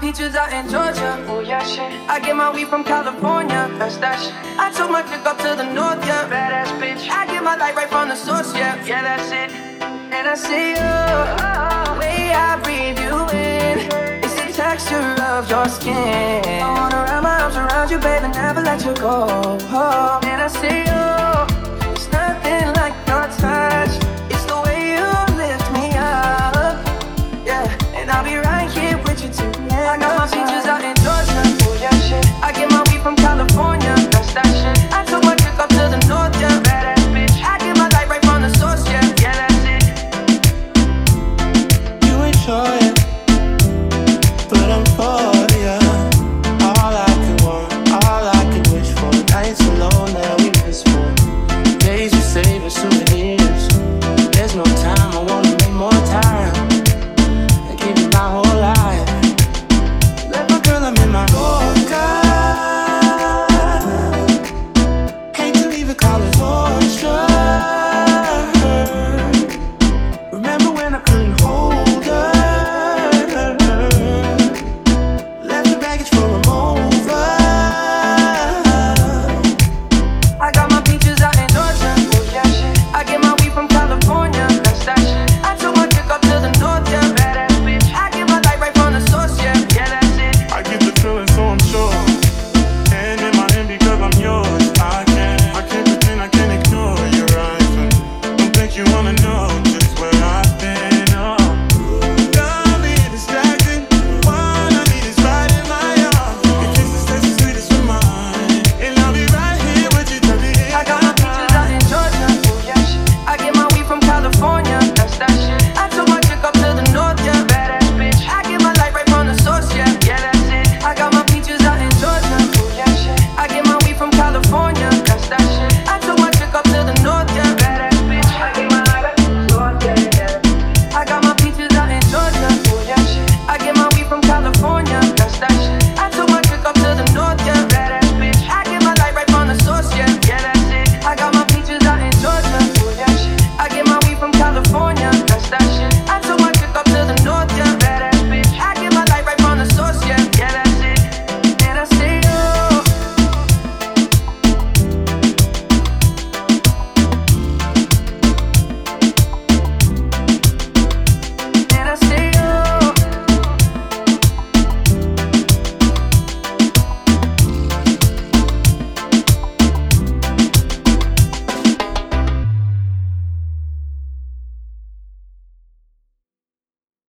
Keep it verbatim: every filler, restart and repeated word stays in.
beaches out in Georgia. Oh yeah, shit. I get my weed from California. That's that shit. I took my chick up to the north, yeah. Badass bitch. I get my light right from the source, yeah. Yeah, that's it. And I see you, the way I breathe you in. It's the texture of your skin. I wanna wrap my arms around you, baby, never let you go. Oh, and I see you.